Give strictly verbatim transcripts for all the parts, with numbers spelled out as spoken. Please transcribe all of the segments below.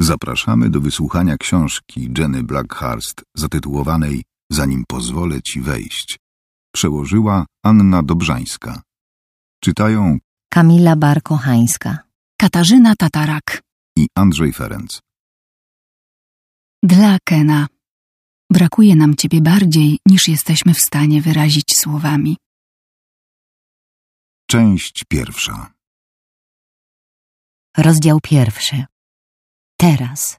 Zapraszamy do wysłuchania książki Jenny Blackhurst zatytułowanej Zanim pozwolę ci wejść. Przełożyła Anna Dobrzańska. Czytają Kamila Barkochańska, Katarzyna Tatarak i Andrzej Ferenc. Dla Kena. Brakuje nam ciebie bardziej, niż jesteśmy w stanie wyrazić słowami. Część pierwsza. Rozdział pierwszy. Teraz.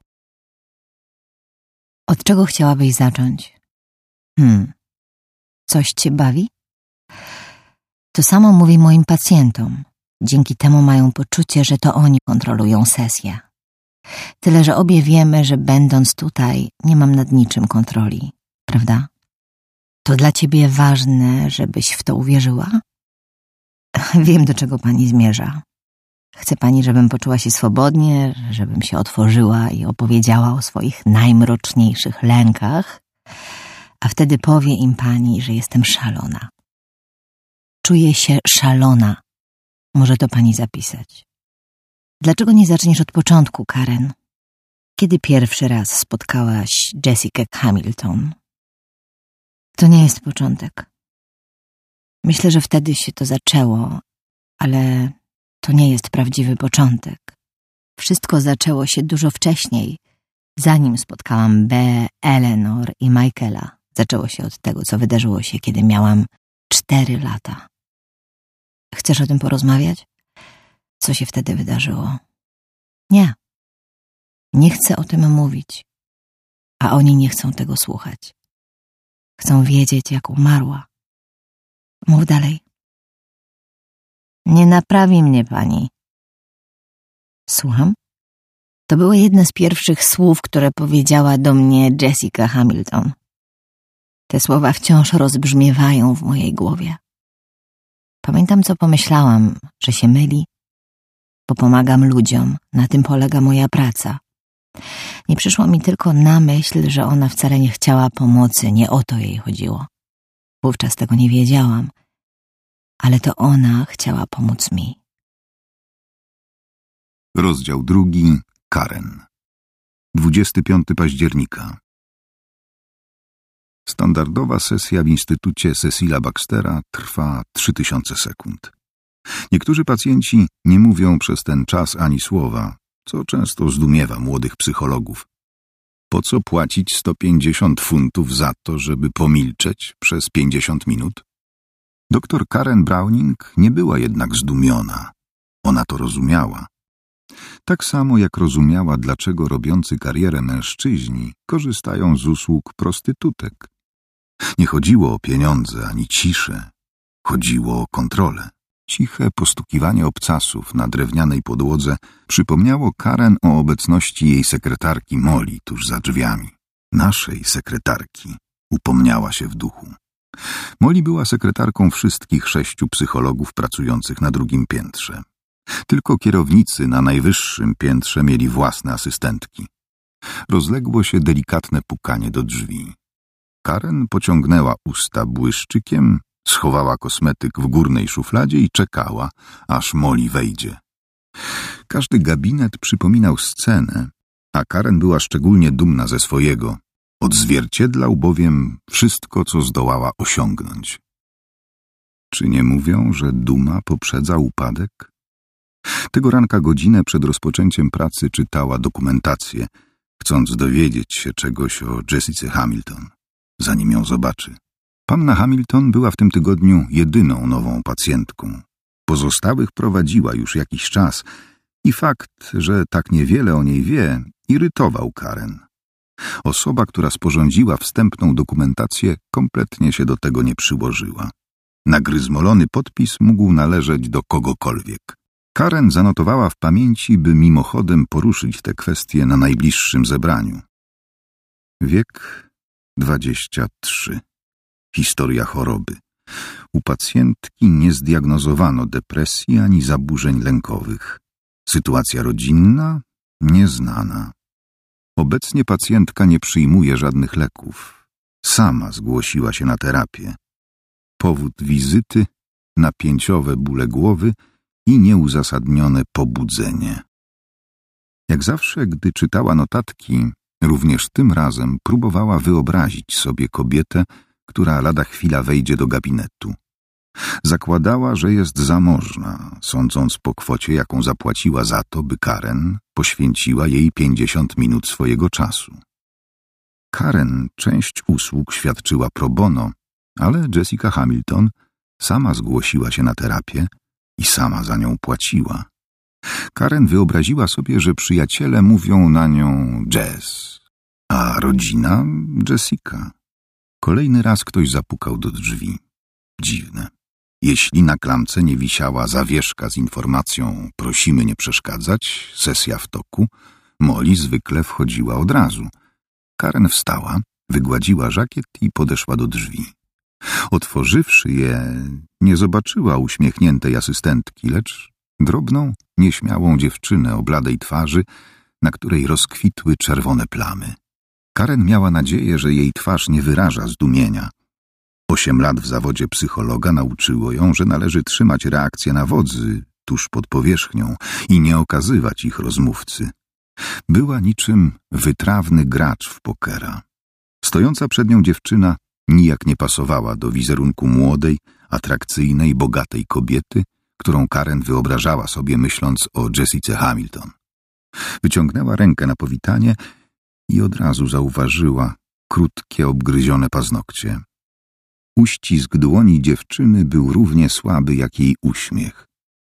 Od czego chciałabyś zacząć? Hmm. Coś cię bawi? To samo mówię moim pacjentom. Dzięki temu mają poczucie, że to oni kontrolują sesję. Tyle, że obie wiemy, że będąc tutaj, nie mam nad niczym kontroli. Prawda? To dla ciebie ważne, żebyś w to uwierzyła? Wiem, do czego pani zmierza. Chce pani, żebym poczuła się swobodnie, żebym się otworzyła i opowiedziała o swoich najmroczniejszych lękach, a wtedy powie im pani, że jestem szalona. Czuję się szalona. Może to pani zapisać. Dlaczego nie zaczniesz od początku, Karen? Kiedy pierwszy raz spotkałaś Jessica Hamilton? To nie jest początek. Myślę, że wtedy się to zaczęło, ale to nie jest prawdziwy początek. Wszystko zaczęło się dużo wcześniej, zanim spotkałam Beę, Eleanor i Michaela. Zaczęło się od tego, co wydarzyło się, kiedy miałam cztery lata. Chcesz o tym porozmawiać? Co się wtedy wydarzyło? Nie. Nie chcę o tym mówić, a oni nie chcą tego słuchać. Chcą wiedzieć, jak umarła. Mów dalej. Nie naprawi mnie pani. Słucham? To były jedne z pierwszych słów, które powiedziała do mnie Jessica Hamilton. Te słowa wciąż rozbrzmiewają w mojej głowie. Pamiętam, co pomyślałam, że się myli, bo pomagam ludziom, na tym polega moja praca. Nie przyszło mi tylko na myśl, że ona wcale nie chciała pomocy, nie o to jej chodziło. Wówczas tego nie wiedziałam, ale to ona chciała pomóc mi. Rozdział drugi. Karen. dwudziestego piątego października. Standardowa sesja w Instytucie Cecila Baxtera trwa trzy tysiące sekund. Niektórzy pacjenci nie mówią przez ten czas ani słowa, co często zdumiewa młodych psychologów. Po co płacić sto pięćdziesiąt funtów za to, żeby pomilczeć przez pięćdziesiąt minut? Doktor Karen Browning nie była jednak zdumiona. Ona to rozumiała. Tak samo jak rozumiała, dlaczego robiący karierę mężczyźni korzystają z usług prostytutek. Nie chodziło o pieniądze ani ciszę. Chodziło o kontrolę. Ciche postukiwanie obcasów na drewnianej podłodze przypomniało Karen o obecności jej sekretarki Molly tuż za drzwiami. Naszej sekretarki, upomniała się w duchu. Molly była sekretarką wszystkich sześciu psychologów pracujących na drugim piętrze. Tylko kierownicy na najwyższym piętrze mieli własne asystentki. Rozległo się delikatne pukanie do drzwi. Karen pociągnęła usta błyszczykiem, schowała kosmetyk w górnej szufladzie i czekała, aż Molly wejdzie. Każdy gabinet przypominał scenę, a Karen była szczególnie dumna ze swojego. Odzwierciedlał bowiem wszystko, co zdołała osiągnąć. Czy nie mówią, że duma poprzedza upadek? Tego ranka godzinę przed rozpoczęciem pracy czytała dokumentację, chcąc dowiedzieć się czegoś o Jessice Hamilton, zanim ją zobaczy. Panna Hamilton była w tym tygodniu jedyną nową pacjentką. Pozostałych prowadziła już jakiś czas i fakt, że tak niewiele o niej wie, irytował Karen. Osoba, która sporządziła wstępną dokumentację, kompletnie się do tego nie przyłożyła. Nagryzmolony podpis mógł należeć do kogokolwiek. Karen zanotowała w pamięci, by mimochodem poruszyć tę kwestię na najbliższym zebraniu. Wiek dwadzieścia trzy. Historia choroby. U pacjentki nie zdiagnozowano depresji ani zaburzeń lękowych. Sytuacja rodzinna nieznana. Obecnie pacjentka nie przyjmuje żadnych leków. Sama zgłosiła się na terapię. Powód wizyty: napięciowe bóle głowy i nieuzasadnione pobudzenie. Jak zawsze, gdy czytała notatki, również tym razem próbowała wyobrazić sobie kobietę, która lada chwila wejdzie do gabinetu. Zakładała, że jest zamożna, sądząc po kwocie, jaką zapłaciła za to, by Karen poświęciła jej pięćdziesiąt minut swojego czasu. Karen część usług świadczyła pro bono, ale Jessica Hamilton sama zgłosiła się na terapię i sama za nią płaciła. Karen wyobraziła sobie, że przyjaciele mówią na nią Jess, a rodzina Jessica. Kolejny raz ktoś zapukał do drzwi. Dziwne. Jeśli na klamce nie wisiała zawieszka z informacją „prosimy nie przeszkadzać, sesja w toku”, Molly zwykle wchodziła od razu. Karen wstała, wygładziła żakiet i podeszła do drzwi. Otworzywszy je, nie zobaczyła uśmiechniętej asystentki, lecz drobną, nieśmiałą dziewczynę o bladej twarzy, na której rozkwitły czerwone plamy. Karen miała nadzieję, że jej twarz nie wyraża zdumienia. Osiem lat w zawodzie psychologa nauczyło ją, że należy trzymać reakcje na wodzy tuż pod powierzchnią i nie okazywać ich rozmówcy. Była niczym wytrawny gracz w pokera. Stojąca przed nią dziewczyna nijak nie pasowała do wizerunku młodej, atrakcyjnej, bogatej kobiety, którą Karen wyobrażała sobie, myśląc o Jessice Hamilton. Wyciągnęła rękę na powitanie i od razu zauważyła krótkie, obgryzione paznokcie. Uścisk dłoni dziewczyny był równie słaby jak jej uśmiech.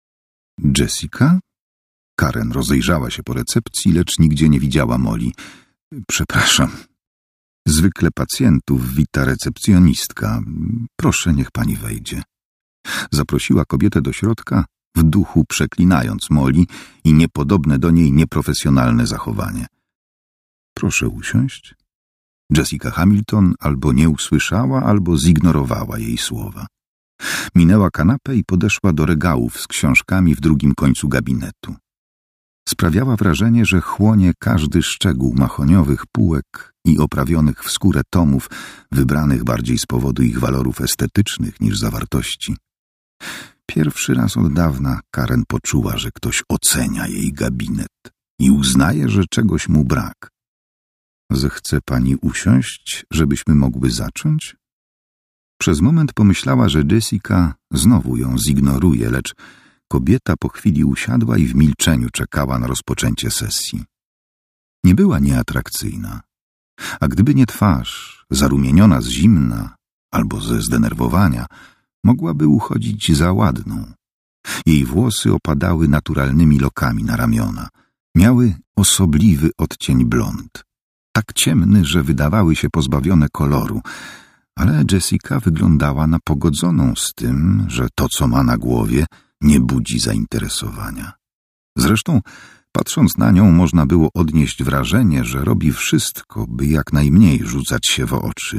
Jessica? Karen rozejrzała się po recepcji, lecz nigdzie nie widziała Molly. Przepraszam. Zwykle pacjentów wita recepcjonistka. Proszę, niech pani wejdzie. Zaprosiła kobietę do środka, w duchu przeklinając Molly i niepodobne do niej nieprofesjonalne zachowanie. Proszę usiąść. Jessica Hamilton albo nie usłyszała, albo zignorowała jej słowa. Minęła kanapę i podeszła do regałów z książkami w drugim końcu gabinetu. Sprawiała wrażenie, że chłonie każdy szczegół mahoniowych półek i oprawionych w skórę tomów, wybranych bardziej z powodu ich walorów estetycznych niż zawartości. Pierwszy raz od dawna Karen poczuła, że ktoś ocenia jej gabinet i uznaje, że czegoś mu brak. Zechce pani usiąść, żebyśmy mogły zacząć? Przez moment pomyślała, że Jessica znowu ją zignoruje, lecz kobieta po chwili usiadła i w milczeniu czekała na rozpoczęcie sesji. Nie była nieatrakcyjna, a gdyby nie twarz, zarumieniona z zimna albo ze zdenerwowania, mogłaby uchodzić za ładną. Jej włosy opadały naturalnymi lokami na ramiona. Miały osobliwy odcień blond, tak ciemny, że wydawały się pozbawione koloru, ale Jessica wyglądała na pogodzoną z tym, że to, co ma na głowie, nie budzi zainteresowania. Zresztą, patrząc na nią, można było odnieść wrażenie, że robi wszystko, by jak najmniej rzucać się w oczy.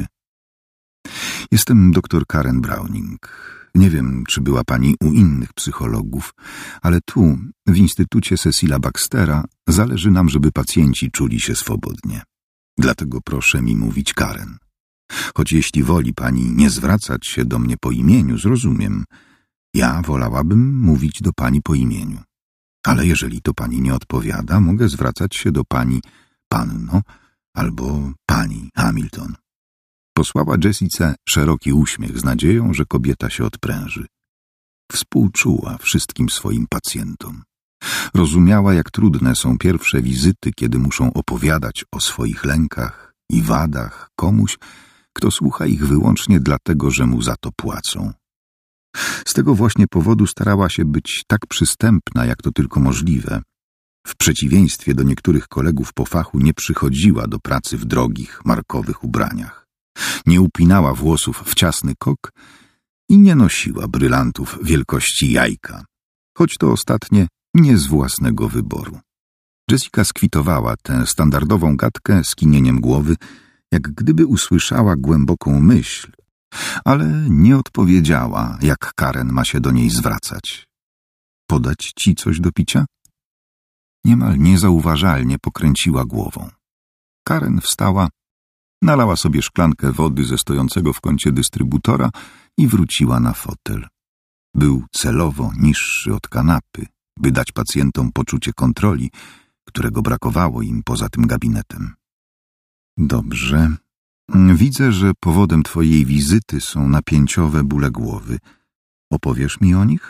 Jestem doktor Karen Browning. Nie wiem, czy była pani u innych psychologów, ale tu, w Instytucie Cecila Baxtera, zależy nam, żeby pacjenci czuli się swobodnie. Dlatego proszę mi mówić Karen. Choć jeśli woli pani nie zwracać się do mnie po imieniu, zrozumiem. Ja wolałabym mówić do pani po imieniu. Ale jeżeli to pani nie odpowiada, mogę zwracać się do pani panno albo pani Hamilton. Posłała Jessice szeroki uśmiech z nadzieją, że kobieta się odpręży. Współczuła wszystkim swoim pacjentom. Rozumiała, jak trudne są pierwsze wizyty, kiedy muszą opowiadać o swoich lękach i wadach komuś, kto słucha ich wyłącznie dlatego, że mu za to płacą. Z tego właśnie powodu starała się być tak przystępna, jak to tylko możliwe. W przeciwieństwie do niektórych kolegów po fachu nie przychodziła do pracy w drogich, markowych ubraniach. Nie upinała włosów w ciasny kok i nie nosiła brylantów wielkości jajka, choć to ostatnie nie z własnego wyboru. Jessica skwitowała tę standardową gadkę skinieniem głowy, jak gdyby usłyszała głęboką myśl, ale nie odpowiedziała, jak Karen ma się do niej zwracać. Podać ci coś do picia? Niemal niezauważalnie pokręciła głową. Karen wstała, nalała sobie szklankę wody ze stojącego w kącie dystrybutora i wróciła na fotel. Był celowo niższy od kanapy, by dać pacjentom poczucie kontroli, którego brakowało im poza tym gabinetem. Dobrze. Widzę, że powodem twojej wizyty są napięciowe bóle głowy. Opowiesz mi o nich?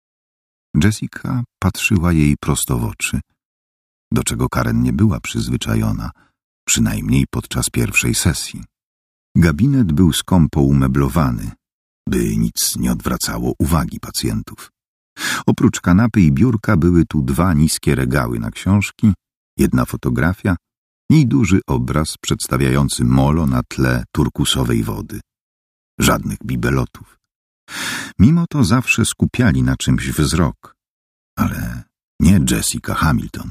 Jessica patrzyła jej prosto w oczy, do czego Karen nie była przyzwyczajona, przynajmniej podczas pierwszej sesji. Gabinet był skąpo umeblowany, by nic nie odwracało uwagi pacjentów. Oprócz kanapy i biurka były tu dwa niskie regały na książki, jedna fotografia i duży obraz przedstawiający molo na tle turkusowej wody. Żadnych bibelotów. Mimo to zawsze skupiali na czymś wzrok, ale nie Jessica Hamilton.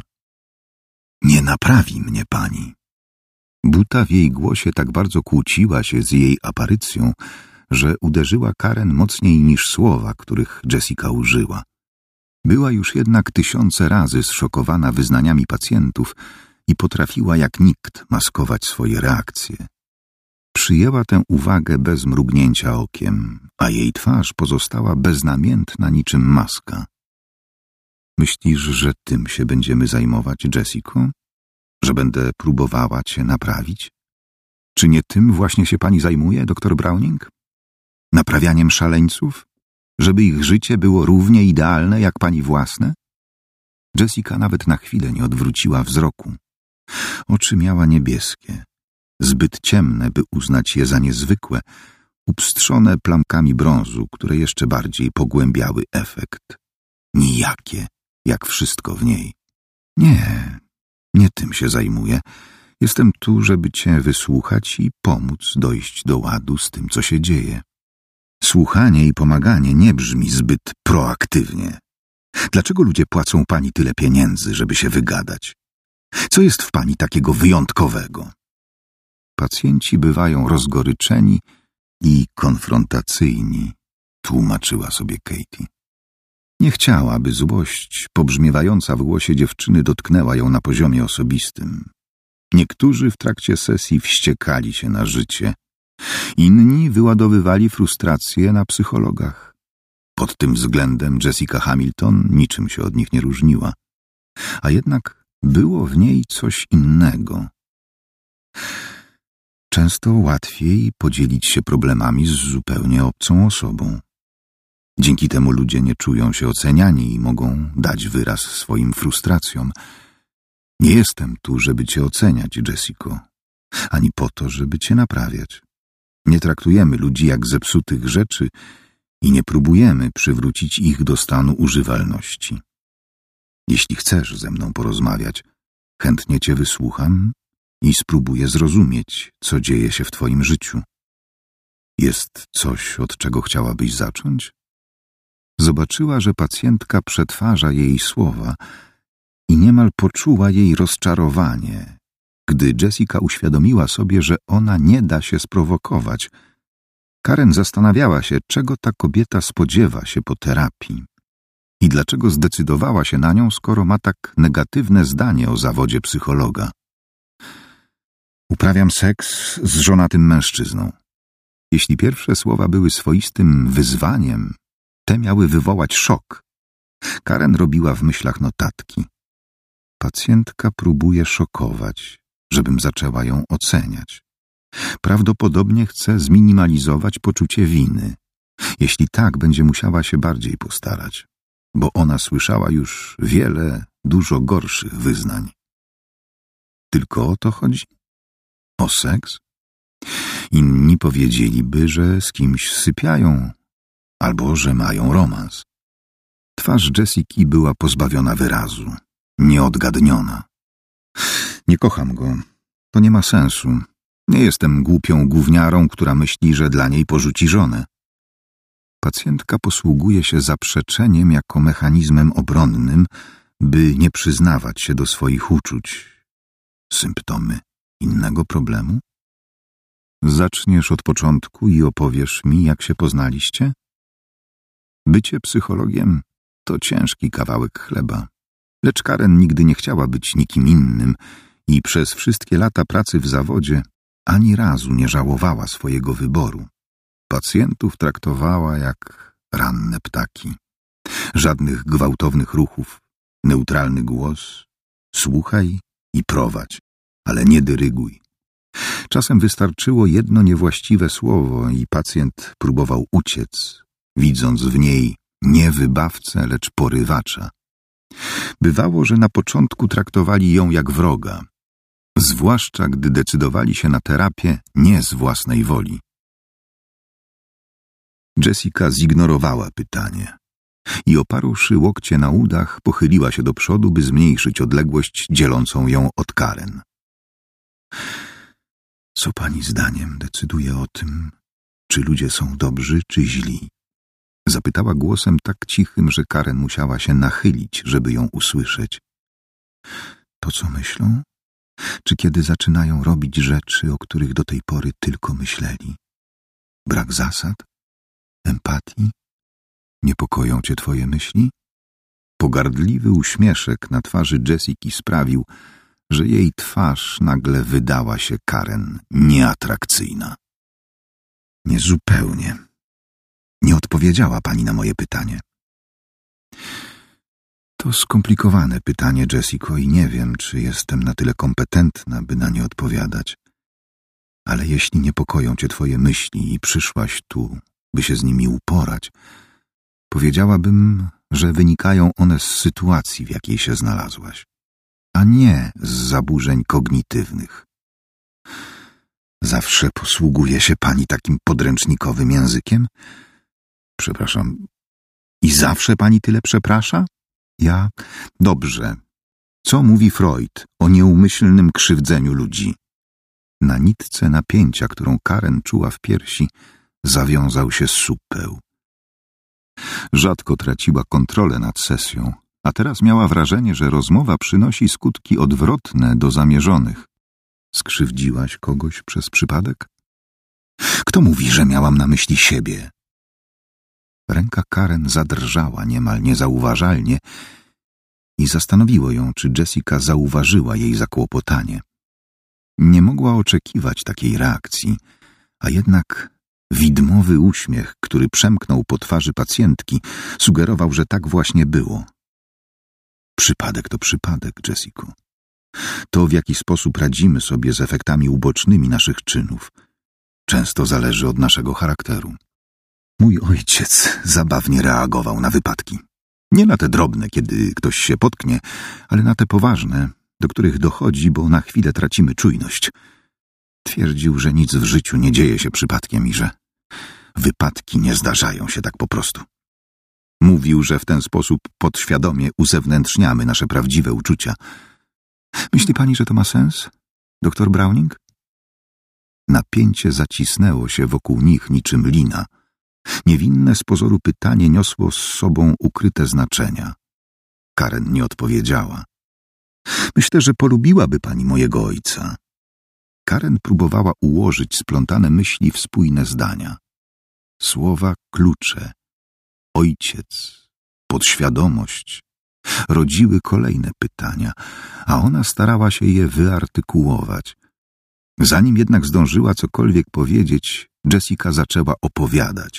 Nie naprawi mnie pani. Buta w jej głosie tak bardzo kłóciła się z jej aparycją, że uderzyła Karen mocniej niż słowa, których Jessica użyła. Była już jednak tysiące razy zszokowana wyznaniami pacjentów i potrafiła jak nikt maskować swoje reakcje. Przyjęła tę uwagę bez mrugnięcia okiem, a jej twarz pozostała beznamiętna niczym maska. Myślisz, że tym się będziemy zajmować, Jessico? Że będę próbowała cię naprawić? Czy nie tym właśnie się pani zajmuje, doktor Browning? Naprawianiem szaleńców? Żeby ich życie było równie idealne jak pani własne? Jessica nawet na chwilę nie odwróciła wzroku. Oczy miała niebieskie, zbyt ciemne, by uznać je za niezwykłe, upstrzone plamkami brązu, które jeszcze bardziej pogłębiały efekt. Nijakie, jak wszystko w niej. Nie, nie tym się zajmuję. Jestem tu, żeby cię wysłuchać i pomóc dojść do ładu z tym, co się dzieje. Słuchanie i pomaganie nie brzmi zbyt proaktywnie. Dlaczego ludzie płacą pani tyle pieniędzy, żeby się wygadać? Co jest w pani takiego wyjątkowego? Pacjenci bywają rozgoryczeni i konfrontacyjni, tłumaczyła sobie Katie. Nie chciała, by złość pobrzmiewająca w głosie dziewczyny dotknęła ją na poziomie osobistym. Niektórzy w trakcie sesji wściekali się na życie, inni wyładowywali frustrację na psychologach. Pod tym względem Jessica Hamilton niczym się od nich nie różniła, a jednak było w niej coś innego. Często łatwiej podzielić się problemami z zupełnie obcą osobą. Dzięki temu ludzie nie czują się oceniani i mogą dać wyraz swoim frustracjom. Nie jestem tu, żeby cię oceniać, Jessico, ani po to, żeby cię naprawiać. Nie traktujemy ludzi jak zepsutych rzeczy i nie próbujemy przywrócić ich do stanu używalności. Jeśli chcesz ze mną porozmawiać, chętnie cię wysłucham i spróbuję zrozumieć, co dzieje się w twoim życiu. Jest coś, od czego chciałabyś zacząć? Zobaczyła, że pacjentka przetwarza jej słowa i niemal poczuła jej rozczarowanie, gdy Jessica uświadomiła sobie, że ona nie da się sprowokować. Karen zastanawiała się, czego ta kobieta spodziewa się po terapii i dlaczego zdecydowała się na nią, skoro ma tak negatywne zdanie o zawodzie psychologa. Uprawiam seks z żonatym mężczyzną. Jeśli pierwsze słowa były swoistym wyzwaniem, te miały wywołać szok. Karen robiła w myślach notatki. Pacjentka próbuje szokować, żebym zaczęła ją oceniać. Prawdopodobnie chce zminimalizować poczucie winy. Jeśli tak, będzie musiała się bardziej postarać, bo ona słyszała już wiele, dużo gorszych wyznań. Tylko o to chodzi? O seks? Inni powiedzieliby, że z kimś sypiają, albo że mają romans. Twarz Jessiki była pozbawiona wyrazu, nieodgadniona. Nie kocham go. To nie ma sensu. Nie jestem głupią gówniarą, która myśli, że dla niej porzuci żonę. Pacjentka posługuje się zaprzeczeniem jako mechanizmem obronnym, by nie przyznawać się do swoich uczuć. Symptomy innego problemu? Zaczniesz od początku i opowiesz mi, jak się poznaliście? Bycie psychologiem to ciężki kawałek chleba. Lecz Karen nigdy nie chciała być nikim innym i przez wszystkie lata pracy w zawodzie ani razu nie żałowała swojego wyboru. Pacjentów traktowała jak ranne ptaki. Żadnych gwałtownych ruchów, neutralny głos, Słuchaj i prowadź, ale nie dyryguj. Czasem wystarczyło jedno niewłaściwe słowo i pacjent próbował uciec, widząc w niej nie wybawcę, lecz porywacza. Bywało, że na początku traktowali ją jak wroga, zwłaszcza gdy decydowali się na terapię nie z własnej woli. Jessica zignorowała pytanie i oparłszy łokcie na udach, pochyliła się do przodu, by zmniejszyć odległość dzielącą ją od Karen. Co pani zdaniem decyduje o tym, czy ludzie są dobrzy, czy źli? Zapytała głosem tak cichym, że Karen musiała się nachylić, żeby ją usłyszeć. To, co myślą? Czy kiedy zaczynają robić rzeczy, o których do tej pory tylko myśleli? Brak zasad? Empatii? Niepokoją cię twoje myśli? Pogardliwy uśmieszek na twarzy Jessiki sprawił, że jej twarz nagle wydała się Karen nieatrakcyjna. Niezupełnie. Nie odpowiedziała pani na moje pytanie. To skomplikowane pytanie, Jessico, i nie wiem, czy jestem na tyle kompetentna, by na nie odpowiadać. Ale jeśli niepokoją cię twoje myśli i przyszłaś tu, by się z nimi uporać, powiedziałabym, że wynikają one z sytuacji, w jakiej się znalazłaś, a nie z zaburzeń kognitywnych. Zawsze posługuje się pani takim podręcznikowym językiem? Przepraszam. I zawsze pani tyle przeprasza? Ja? Dobrze. Co mówi Freud o nieumyślnym krzywdzeniu ludzi? Na nitce napięcia, którą Karen czuła w piersi, zawiązał się supeł. Rzadko traciła kontrolę nad sesją, a teraz miała wrażenie, że rozmowa przynosi skutki odwrotne do zamierzonych. Skrzywdziłaś kogoś przez przypadek? Kto mówi, że miałam na myśli siebie? Ręka Karen zadrżała niemal niezauważalnie i zastanowiło ją, czy Jessica zauważyła jej zakłopotanie. Nie mogła oczekiwać takiej reakcji, a jednak widmowy uśmiech, który przemknął po twarzy pacjentki, sugerował, że tak właśnie było. Przypadek to przypadek, Jessico. To, w jaki sposób radzimy sobie z efektami ubocznymi naszych czynów, często zależy od naszego charakteru. Mój ojciec zabawnie reagował na wypadki. Nie na te drobne, kiedy ktoś się potknie, ale na te poważne, do których dochodzi, bo na chwilę tracimy czujność. Twierdził, że nic w życiu nie dzieje się przypadkiem i że wypadki nie zdarzają się tak po prostu. Mówił, że w ten sposób podświadomie uzewnętrzniamy nasze prawdziwe uczucia. Myśli pani, że to ma sens, doktor Browning? Napięcie zacisnęło się wokół nich niczym lina. Niewinne z pozoru pytanie niosło z sobą ukryte znaczenia. Karen nie odpowiedziała. Myślę, że polubiłaby pani mojego ojca. Karen próbowała ułożyć splątane myśli w spójne zdania. Słowa klucze, ojciec, podświadomość rodziły kolejne pytania, a ona starała się je wyartykułować. Zanim jednak zdążyła cokolwiek powiedzieć, Jessica zaczęła opowiadać.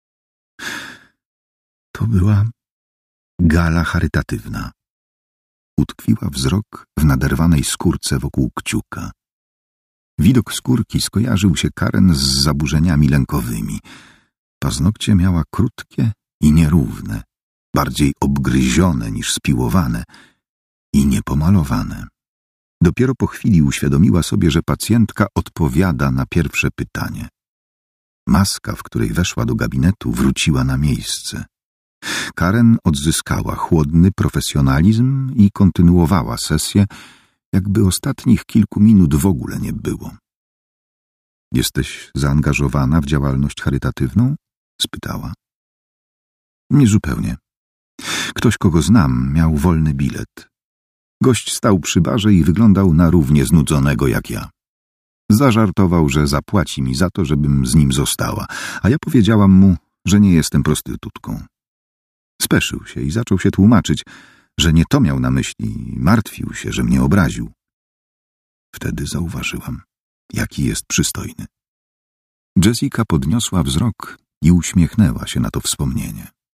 To była gala charytatywna. Utkwiła wzrok w naderwanej skórce wokół kciuka. Widok skórki skojarzył się Karen z zaburzeniami lękowymi. Paznokcie miała krótkie i nierówne, bardziej obgryzione niż spiłowane i niepomalowane. Dopiero po chwili uświadomiła sobie, że pacjentka odpowiada na pierwsze pytanie. Maska, w której weszła do gabinetu, wróciła na miejsce. Karen odzyskała chłodny profesjonalizm i kontynuowała sesję, jakby ostatnich kilku minut w ogóle nie było. Jesteś zaangażowana w działalność charytatywną? Spytała. Niezupełnie. Ktoś, kogo znam, miał wolny bilet. Gość stał przy barze i wyglądał na równie znudzonego jak ja. Zażartował, że zapłaci mi za to, żebym z nim została, a ja powiedziałam mu, że nie jestem prostytutką. Speszył się i zaczął się tłumaczyć, że nie to miał na myśli i martwił się, że mnie obraził. Wtedy zauważyłam, jaki jest przystojny. Jessica podniosła wzrok i uśmiechnęła się na to wspomnienie.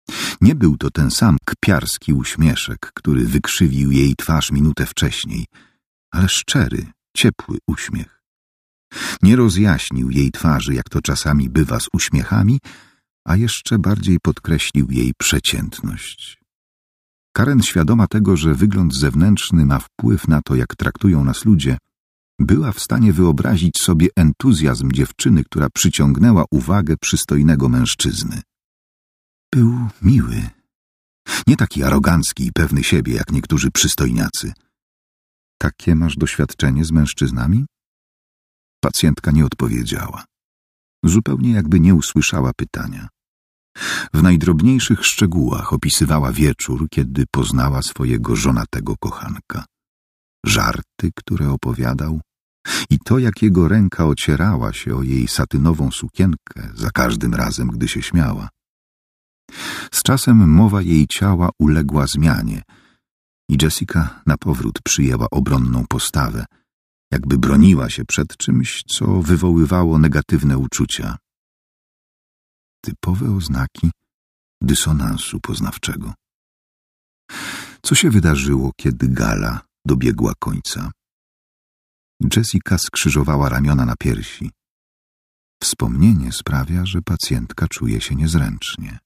Nie był to ten sam kpiarski uśmieszek, który wykrzywił jej twarz minutę wcześniej, ale szczery, ciepły uśmiech. Nie rozjaśnił jej twarzy, jak to czasami bywa z uśmiechami, a jeszcze bardziej podkreślił jej przeciętność. Karen, świadoma tego, że wygląd zewnętrzny ma wpływ na to, jak traktują nas ludzie, była w stanie wyobrazić sobie entuzjazm dziewczyny, która przyciągnęła uwagę przystojnego mężczyzny. Był miły. Nie taki arogancki i pewny siebie, jak niektórzy przystojniacy. Takie masz doświadczenie z mężczyznami? Pacjentka nie odpowiedziała. Zupełnie jakby nie usłyszała pytania. W najdrobniejszych szczegółach opisywała wieczór, kiedy poznała swojego żonatego kochanka. Żarty, które opowiadał, i to, jak jego ręka ocierała się o jej satynową sukienkę za każdym razem, gdy się śmiała. Z czasem mowa jej ciała uległa zmianie i Jessica na powrót przyjęła obronną postawę, jakby broniła się przed czymś, co wywoływało negatywne uczucia. Typowe oznaki dysonansu poznawczego. Co się wydarzyło, kiedy gala dobiegła końca? Jessica skrzyżowała ramiona na piersi. Wspomnienie sprawia, że pacjentka czuje się niezręcznie.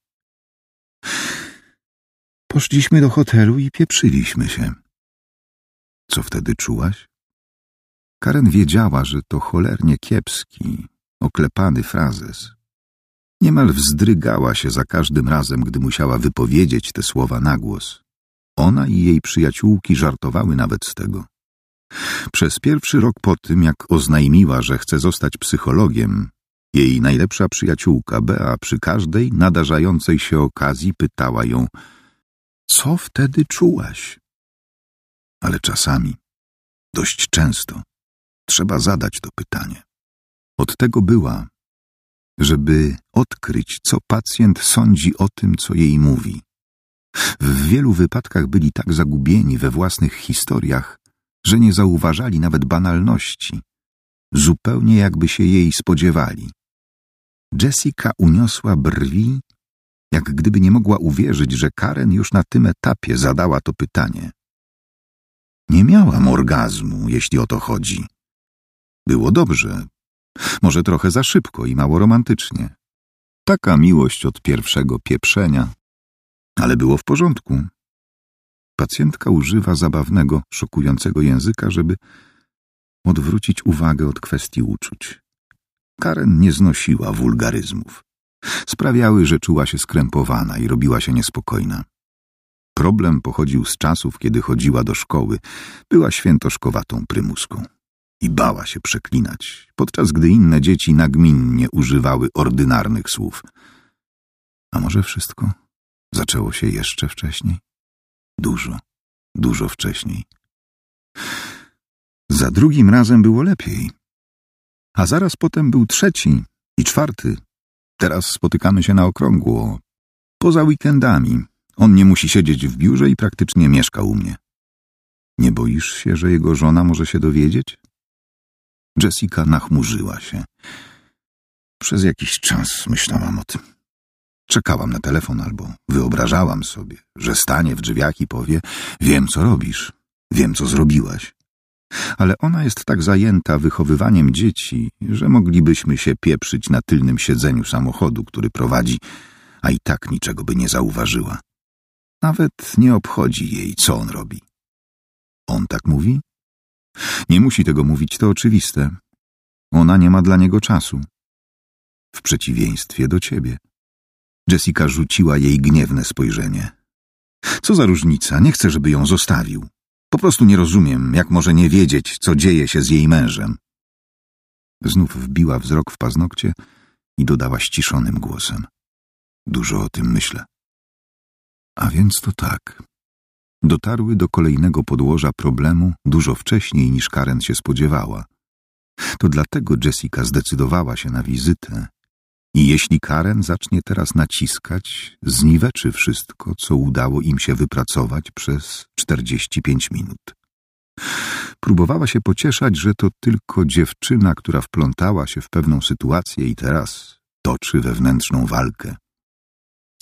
Poszliśmy do hotelu i pieprzyliśmy się. Co wtedy czułaś? Karen wiedziała, że to cholernie kiepski, oklepany frazes. Niemal wzdrygała się za każdym razem, gdy musiała wypowiedzieć te słowa na głos. Ona i jej przyjaciółki żartowały nawet z tego. Przez pierwszy rok po tym, jak oznajmiła, że chce zostać psychologiem, jej najlepsza przyjaciółka Bea przy każdej nadarzającej się okazji pytała ją: co wtedy czułaś? Ale czasami, dość często, trzeba zadać to pytanie. Od tego była, żeby odkryć, co pacjent sądzi o tym, co jej mówi. W wielu wypadkach byli tak zagubieni we własnych historiach, że nie zauważali nawet banalności, zupełnie jakby się jej spodziewali. Jessica uniosła brwi, jak gdyby nie mogła uwierzyć, że Karen już na tym etapie zadała to pytanie. Nie miałam orgazmu, jeśli o to chodzi. Było dobrze, może trochę za szybko i mało romantycznie. Taka miłość od pierwszego pieprzenia, ale było w porządku. Pacjentka używa zabawnego, szokującego języka, żeby odwrócić uwagę od kwestii uczuć. Karen nie znosiła wulgaryzmów. Sprawiały, że czuła się skrępowana i robiła się niespokojna. Problem pochodził z czasów, kiedy chodziła do szkoły. Była świętoszkowatą prymuską i bała się przeklinać, podczas gdy inne dzieci nagminnie używały ordynarnych słów. A może wszystko zaczęło się jeszcze wcześniej? Dużo, dużo wcześniej. Za drugim razem było lepiej. A zaraz potem był trzeci i czwarty. Teraz spotykamy się na okrągło. Poza weekendami. On nie musi siedzieć w biurze i praktycznie mieszka u mnie. Nie boisz się, że jego żona może się dowiedzieć? Jessica nachmurzyła się. Przez jakiś czas myślałam o tym. Czekałam na telefon albo wyobrażałam sobie, że stanie w drzwiach i powie: wiem, co robisz, wiem, co zrobiłaś. Ale ona jest tak zajęta wychowywaniem dzieci, że moglibyśmy się pieprzyć na tylnym siedzeniu samochodu, który prowadzi, a i tak niczego by nie zauważyła. Nawet nie obchodzi jej, co on robi. On tak mówi? Nie musi tego mówić, to oczywiste. Ona nie ma dla niego czasu. W przeciwieństwie do ciebie. Jessica rzuciła jej gniewne spojrzenie. Co za różnica, nie chcę, żeby ją zostawił. Po prostu nie rozumiem, jak może nie wiedzieć, co dzieje się z jej mężem. Znów wbiła wzrok w paznokcie i dodała ściszonym głosem. Dużo o tym myślę. A więc to tak. Dotarły do kolejnego podłoża problemu dużo wcześniej, niż Karen się spodziewała. To dlatego Jessica zdecydowała się na wizytę. I jeśli Karen zacznie teraz naciskać, zniweczy wszystko, co udało im się wypracować przez czterdzieści pięć minut. Próbowała się pocieszać, że to tylko dziewczyna, która wplątała się w pewną sytuację i teraz toczy wewnętrzną walkę.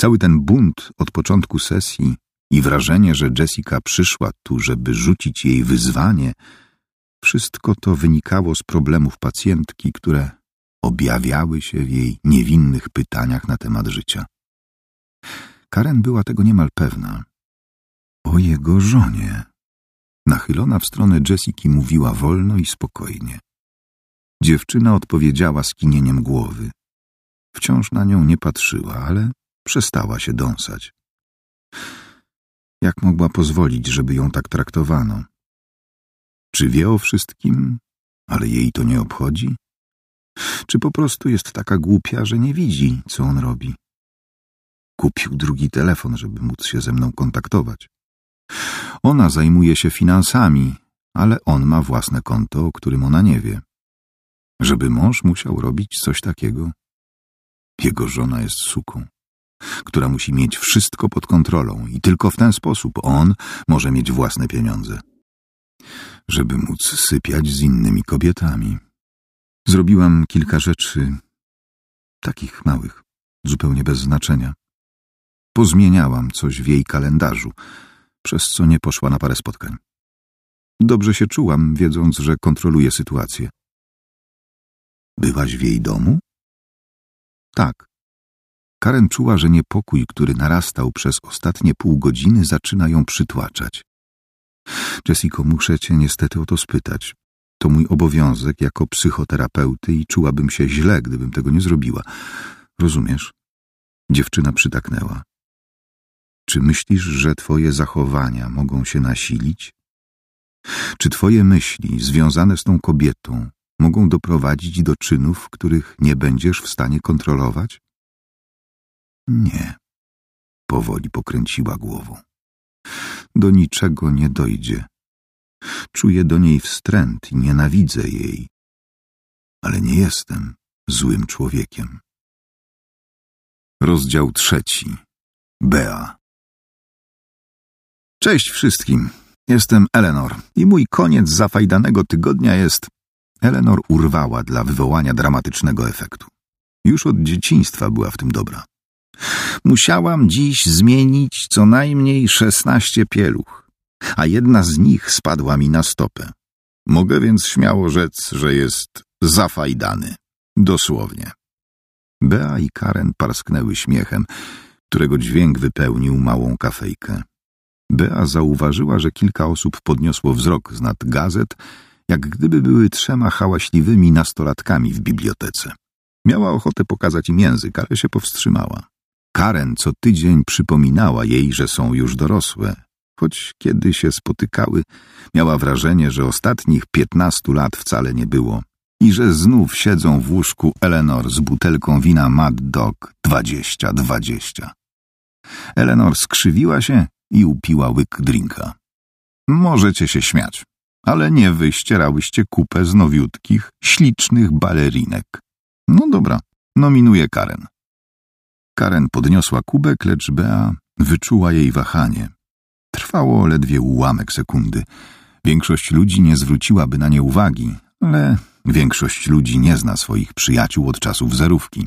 Cały ten bunt od początku sesji i wrażenie, że Jessica przyszła tu, żeby rzucić jej wyzwanie, wszystko to wynikało z problemów pacjentki, które objawiały się w jej niewinnych pytaniach na temat życia. Karen była tego niemal pewna. O jego żonie. Nachylona w stronę Jessiki mówiła wolno i spokojnie. Dziewczyna odpowiedziała skinieniem głowy. Wciąż na nią nie patrzyła, ale przestała się dąsać. Jak mogła pozwolić, żeby ją tak traktowano? Czy wie o wszystkim, ale jej to nie obchodzi? Czy po prostu jest taka głupia, że nie widzi, co on robi? Kupił drugi telefon, żeby móc się ze mną kontaktować. Ona zajmuje się finansami, ale on ma własne konto, o którym ona nie wie. Żeby mąż musiał robić coś takiego? Jego żona jest suką, która musi mieć wszystko pod kontrolą i tylko w ten sposób on może mieć własne pieniądze. Żeby móc sypiać z innymi kobietami. Zrobiłam kilka rzeczy, takich małych, zupełnie bez znaczenia. Pozmieniałam coś w jej kalendarzu, przez co nie poszła na parę spotkań. Dobrze się czułam, wiedząc, że kontroluję sytuację. Byłaś w jej domu? Tak. Karen czuła, że niepokój, który narastał przez ostatnie pół godziny, zaczyna ją przytłaczać. Jessico, muszę cię niestety o to spytać. To mój obowiązek jako psychoterapeuty i czułabym się źle, gdybym tego nie zrobiła. Rozumiesz? Dziewczyna przytaknęła. Czy myślisz, że twoje zachowania mogą się nasilić? Czy twoje myśli związane z tą kobietą mogą doprowadzić do czynów, których nie będziesz w stanie kontrolować? Nie. Powoli pokręciła głową. Do niczego nie dojdzie. Czuję do niej wstręt i nienawidzę jej. Ale nie jestem złym człowiekiem. Rozdział trzeci. Bea. Cześć wszystkim. Jestem Eleanor i mój koniec zafajdanego tygodnia jest... Eleanor urwała dla wywołania dramatycznego efektu. Już od dzieciństwa była w tym dobra. Musiałam dziś zmienić co najmniej szesnaście pieluch, a jedna z nich spadła mi na stopę. Mogę więc śmiało rzec, że jest zafajdany. Dosłownie. Bea i Karen parsknęły śmiechem, którego dźwięk wypełnił małą kafejkę. Bea zauważyła, że kilka osób podniosło wzrok z nad gazet, jak gdyby były trzema hałaśliwymi nastolatkami w bibliotece. Miała ochotę pokazać im język, ale się powstrzymała. Karen co tydzień przypominała jej, że są już dorosłe, choć kiedy się spotykały, miała wrażenie, że ostatnich piętnastu lat wcale nie było i że znów siedzą w łóżku Eleanor z butelką wina Mad Dog dwadzieścia dwadzieścia. Eleanor skrzywiła się i upiła łyk drinka. Możecie się śmiać, ale nie wy ścierałyście kupę z nowiutkich, ślicznych balerinek. No dobra, nominuję Karen. Karen podniosła kubek, lecz Bea wyczuła jej wahanie. Trwało ledwie ułamek sekundy. Większość ludzi nie zwróciłaby na nie uwagi, ale większość ludzi nie zna swoich przyjaciół od czasów zerówki.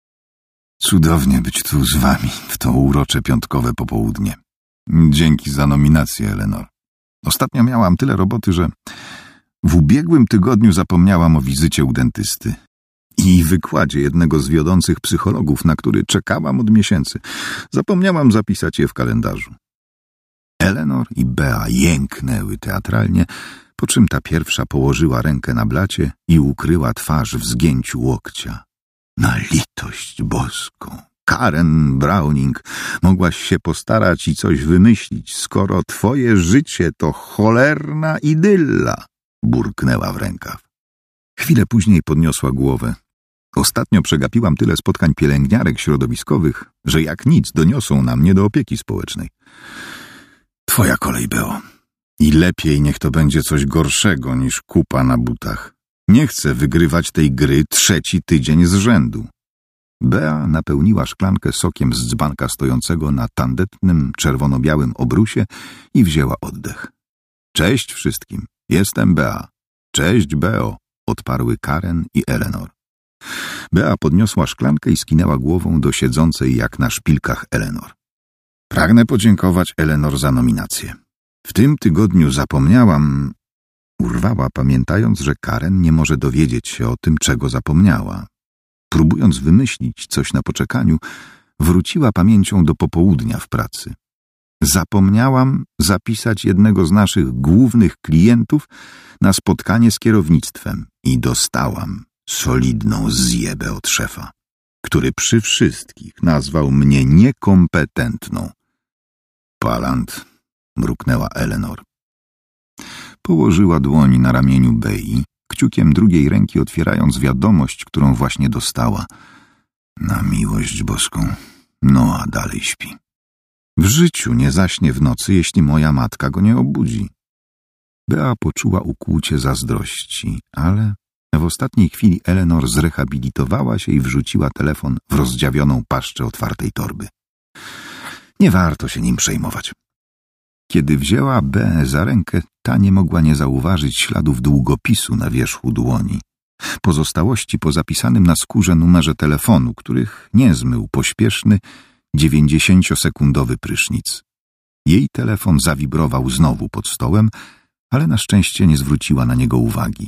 Cudownie być tu z wami w to urocze piątkowe popołudnie. Dzięki za nominację, Eleanor. Ostatnio miałam tyle roboty, że w ubiegłym tygodniu zapomniałam o wizycie u dentysty i wykładzie jednego z wiodących psychologów, na który czekałam od miesięcy. Zapomniałam zapisać je w kalendarzu. Eleanor i Bea jęknęły teatralnie, po czym ta pierwsza położyła rękę na blacie i ukryła twarz w zgięciu łokcia. Na litość boską! Karen Browning, mogłaś się postarać i coś wymyślić, skoro twoje życie to cholerna idylla, burknęła w rękaw. Chwilę później podniosła głowę. Ostatnio przegapiłam tyle spotkań pielęgniarek środowiskowych, że jak nic doniosą na mnie do opieki społecznej. Twoja kolej, Beo. I lepiej niech to będzie coś gorszego niż kupa na butach. Nie chcę wygrywać tej gry trzeci tydzień z rzędu. Bea napełniła szklankę sokiem z dzbanka stojącego na tandetnym, czerwono-białym obrusie i wzięła oddech. Cześć wszystkim, jestem Bea. Cześć, Beo, odparły Karen i Eleanor. Bea podniosła szklankę i skinęła głową do siedzącej jak na szpilkach Eleanor. Pragnę podziękować Eleanor za nominację. W tym tygodniu zapomniałam... Urwała, pamiętając, że Karen nie może dowiedzieć się o tym, czego zapomniała. Próbując wymyślić coś na poczekaniu, wróciła pamięcią do popołudnia w pracy. Zapomniałam zapisać jednego z naszych głównych klientów na spotkanie z kierownictwem i dostałam solidną zjebę od szefa, który przy wszystkich nazwał mnie niekompetentną. Palant, mruknęła Eleanor. Położyła dłoń na ramieniu Bei, kciukiem drugiej ręki otwierając wiadomość, którą właśnie dostała. Na miłość boską, Noa dalej śpi. W życiu nie zaśnie w nocy, jeśli moja matka go nie obudzi. Bea poczuła ukłucie zazdrości, ale w ostatniej chwili Eleanor zrehabilitowała się i wrzuciła telefon w rozdziawioną paszczę otwartej torby. Nie warto się nim przejmować. Kiedy wzięła Beę za rękę, ta nie mogła nie zauważyć śladów długopisu na wierzchu dłoni. Pozostałości po zapisanym na skórze numerze telefonu, których nie zmył pośpieszny, dziewięćdziesięciosekundowy prysznic. Jej telefon zawibrował znowu pod stołem, ale na szczęście nie zwróciła na niego uwagi.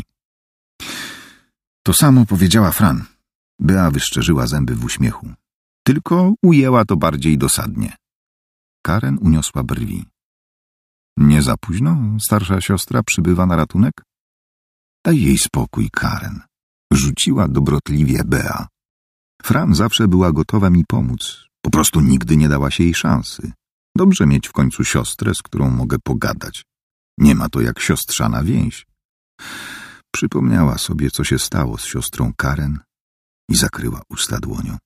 To samo powiedziała Fran. Bea wyszczerzyła zęby w uśmiechu. Tylko ujęła to bardziej dosadnie. Karen uniosła brwi. Nie za późno? Starsza siostra przybywa na ratunek? Daj jej spokój, Karen. Rzuciła dobrotliwie Bea. Fran zawsze była gotowa mi pomóc. Po prostu nigdy nie dała się jej szansy. Dobrze mieć w końcu siostrę, z którą mogę pogadać. Nie ma to jak siostrzana więź. Przypomniała sobie, co się stało z siostrą Karen i zakryła usta dłonią.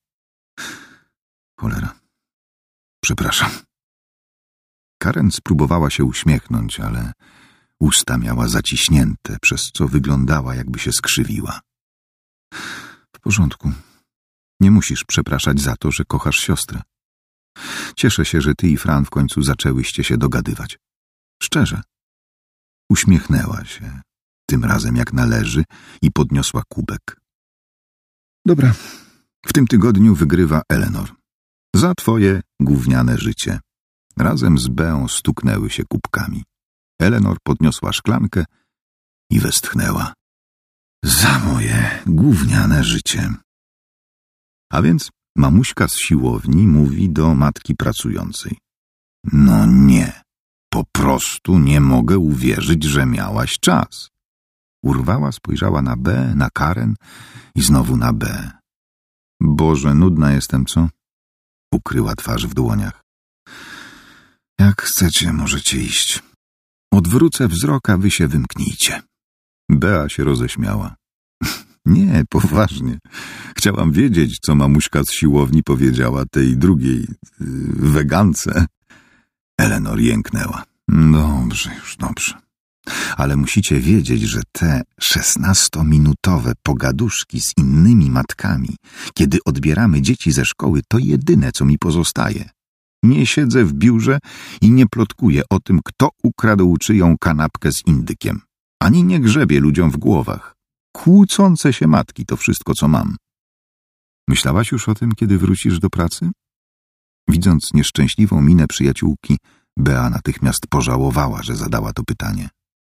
Cholera. Przepraszam. Karen spróbowała się uśmiechnąć, ale usta miała zaciśnięte, przez co wyglądała, jakby się skrzywiła. W porządku. Nie musisz przepraszać za to, że kochasz siostrę. Cieszę się, że ty i Fran w końcu zaczęłyście się dogadywać. Szczerze. Uśmiechnęła się, tym razem jak należy, i podniosła kubek. Dobra, w tym tygodniu wygrywa Eleanor. Za twoje gówniane życie. Razem z Beą stuknęły się kubkami. Eleanor podniosła szklankę i westchnęła. Za moje gówniane życie. A więc mamuśka z siłowni mówi do matki pracującej. No nie, po prostu nie mogę uwierzyć, że miałaś czas. Urwała, spojrzała na B, na Karen i znowu na B. Boże, nudna jestem, co? Ukryła twarz w dłoniach. Jak chcecie, możecie iść. Odwrócę wzrok, a wy się wymknijcie. Bea się roześmiała. Nie, poważnie. Chciałam wiedzieć, co mamuśka z siłowni powiedziała tej drugiej yy, wegance. Eleanor jęknęła. Dobrze, już dobrze. Ale musicie wiedzieć, że te szesnastominutowe pogaduszki z innymi matkami, kiedy odbieramy dzieci ze szkoły, to jedyne, co mi pozostaje. Nie siedzę w biurze i nie plotkuję o tym, kto ukradł czyją kanapkę z indykiem. Ani nie grzebię ludziom w głowach. Kłócące się matki to wszystko, co mam. Myślałaś już o tym, kiedy wrócisz do pracy? Widząc nieszczęśliwą minę przyjaciółki, Bea natychmiast pożałowała, że zadała to pytanie.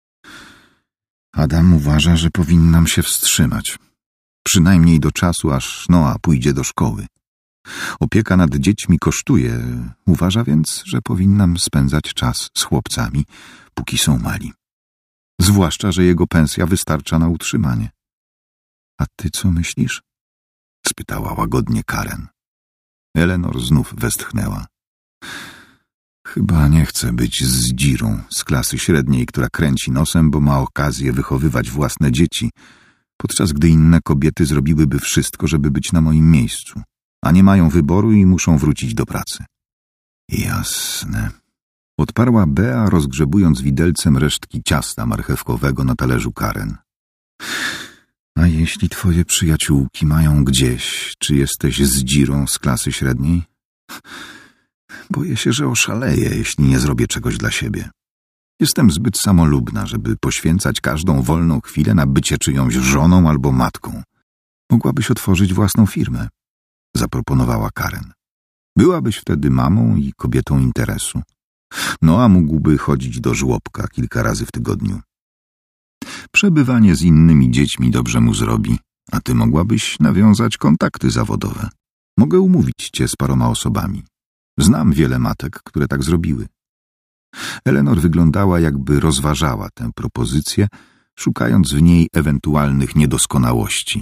Adam uważa, że powinnam się wstrzymać. Przynajmniej do czasu, aż Noa pójdzie do szkoły. Opieka nad dziećmi kosztuje. Uważa więc, że powinnam spędzać czas z chłopcami, póki są mali. Zwłaszcza, że jego pensja wystarcza na utrzymanie. A ty co myślisz? Spytała łagodnie Karen. Eleanor znów westchnęła. Chyba nie chcę być z dzirą z klasy średniej, która kręci nosem, bo ma okazję wychowywać własne dzieci, podczas gdy inne kobiety zrobiłyby wszystko, żeby być na moim miejscu, a nie mają wyboru i muszą wrócić do pracy. Jasne. Odparła Bea, rozgrzebując widelcem resztki ciasta marchewkowego na talerzu Karen. A jeśli twoje przyjaciółki mają gdzieś, czy jesteś z dzirą z klasy średniej? Boję się, że oszaleję, jeśli nie zrobię czegoś dla siebie. Jestem zbyt samolubna, żeby poświęcać każdą wolną chwilę na bycie czyjąś żoną albo matką. Mogłabyś otworzyć własną firmę, zaproponowała Karen. Byłabyś wtedy mamą i kobietą interesu. No a mógłby chodzić do żłobka kilka razy w tygodniu. Przebywanie z innymi dziećmi dobrze mu zrobi, a ty mogłabyś nawiązać kontakty zawodowe. Mogę umówić cię z paroma osobami. Znam wiele matek, które tak zrobiły. Eleanor wyglądała, jakby rozważała tę propozycję, szukając w niej ewentualnych niedoskonałości.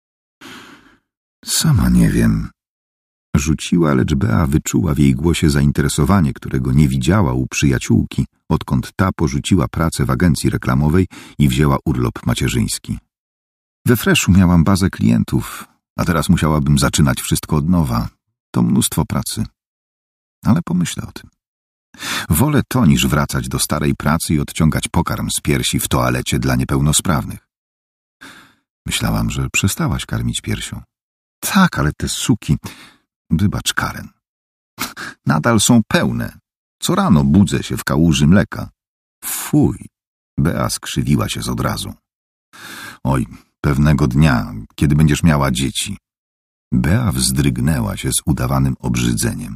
Sama nie wiem. Rzuciła, lecz Bea wyczuła w jej głosie zainteresowanie, którego nie widziała u przyjaciółki, odkąd ta porzuciła pracę w agencji reklamowej i wzięła urlop macierzyński. We Freshu miałam bazę klientów, a teraz musiałabym zaczynać wszystko od nowa. To mnóstwo pracy. Ale pomyślę o tym. Wolę to, niż wracać do starej pracy i odciągać pokarm z piersi w toalecie dla niepełnosprawnych. Myślałam, że przestałaś karmić piersią. Tak, ale te suki... Wybacz, Karen. Nadal są pełne. Co rano budzę się w kałuży mleka. Fuj! Bea skrzywiła się z odrazą. Oj, pewnego dnia, kiedy będziesz miała dzieci. Bea wzdrygnęła się z udawanym obrzydzeniem.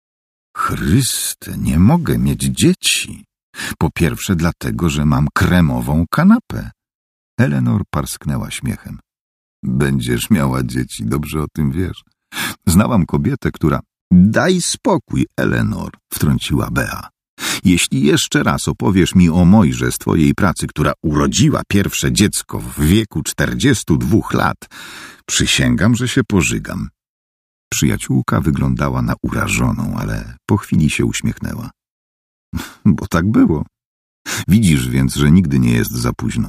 Chryste, nie mogę mieć dzieci. Po pierwsze dlatego, że mam kremową kanapę. Eleanor parsknęła śmiechem. Będziesz miała dzieci, dobrze o tym wiesz. Znałam kobietę, która... Daj spokój, Eleanor, wtrąciła Bea. Jeśli jeszcze raz opowiesz mi o Mojże z twojej pracy, która urodziła pierwsze dziecko w wieku czterdziestu dwóch lat, przysięgam, że się pożygam. Przyjaciółka wyglądała na urażoną, ale po chwili się uśmiechnęła. Bo tak było. Widzisz więc, że nigdy nie jest za późno.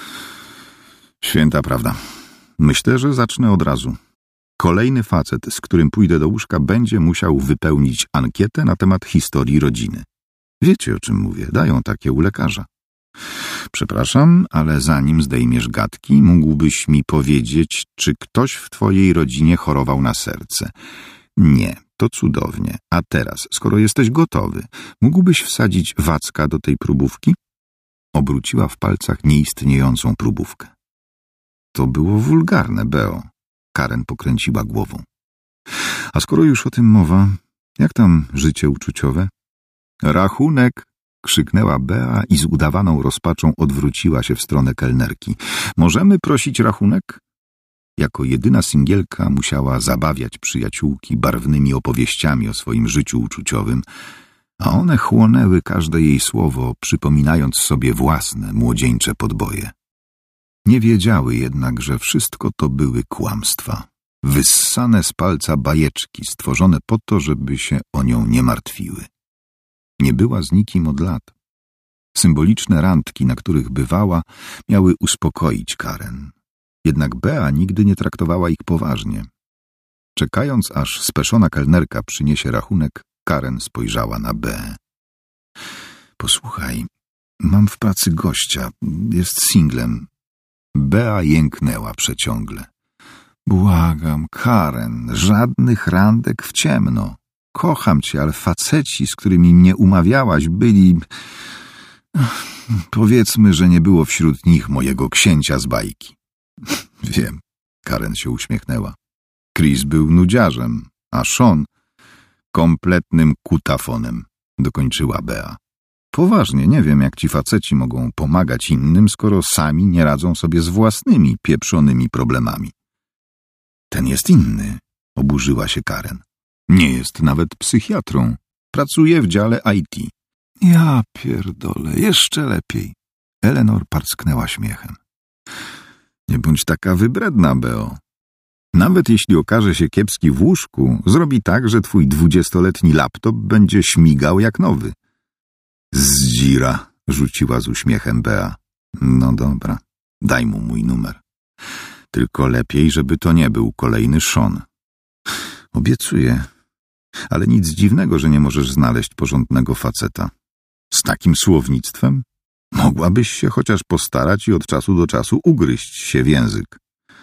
Święta prawda. Myślę, że zacznę od razu. Kolejny facet, z którym pójdę do łóżka, będzie musiał wypełnić ankietę na temat historii rodziny. Wiecie, o czym mówię, dają takie u lekarza. Przepraszam, ale zanim zdejmiesz gadki, mógłbyś mi powiedzieć, czy ktoś w twojej rodzinie chorował na serce. Nie, to cudownie. A teraz, skoro jesteś gotowy, mógłbyś wsadzić Wacka do tej próbówki? Obróciła w palcach nieistniejącą próbówkę. To było wulgarne, Beo. Karen pokręciła głową. A skoro już o tym mowa, jak tam życie uczuciowe? Rachunek! Krzyknęła Bea i z udawaną rozpaczą odwróciła się w stronę kelnerki. Możemy prosić rachunek? Jako jedyna singielka musiała zabawiać przyjaciółki barwnymi opowieściami o swoim życiu uczuciowym, a one chłonęły każde jej słowo, przypominając sobie własne młodzieńcze podboje. Nie wiedziały jednak, że wszystko to były kłamstwa, wyssane z palca bajeczki, stworzone po to, żeby się o nią nie martwiły. Nie była z nikim od lat. Symboliczne randki, na których bywała, miały uspokoić Karen. Jednak Bea nigdy nie traktowała ich poważnie. Czekając, aż speszona kelnerka przyniesie rachunek, Karen spojrzała na Beę. Posłuchaj, mam w pracy gościa, jest singlem. Bea jęknęła przeciągle. Błagam, Karen, żadnych randek w ciemno. Kocham cię, ale faceci, z którymi mnie umawiałaś, byli... Powiedzmy, że nie było wśród nich mojego księcia z bajki. Wiem, Karen się uśmiechnęła. Chris był nudziarzem, a Sean kompletnym kutafonem, dokończyła Bea. Poważnie, nie wiem, jak ci faceci mogą pomagać innym, skoro sami nie radzą sobie z własnymi pieprzonymi problemami. Ten jest inny, oburzyła się Karen. Nie jest nawet psychiatrą. Pracuje w dziale I T. Ja pierdolę, jeszcze lepiej. Eleanor parsknęła śmiechem. Nie bądź taka wybredna, Beo. Nawet jeśli okaże się kiepski w łóżku, zrobi tak, że twój dwudziestoletni laptop będzie śmigał jak nowy. Zdzira, rzuciła z uśmiechem Bea. No dobra, daj mu mój numer. Tylko lepiej, żeby to nie był kolejny Sean. Obiecuję. Ale nic dziwnego, że nie możesz znaleźć porządnego faceta. Z takim słownictwem mogłabyś się chociaż postarać i od czasu do czasu ugryźć się w język.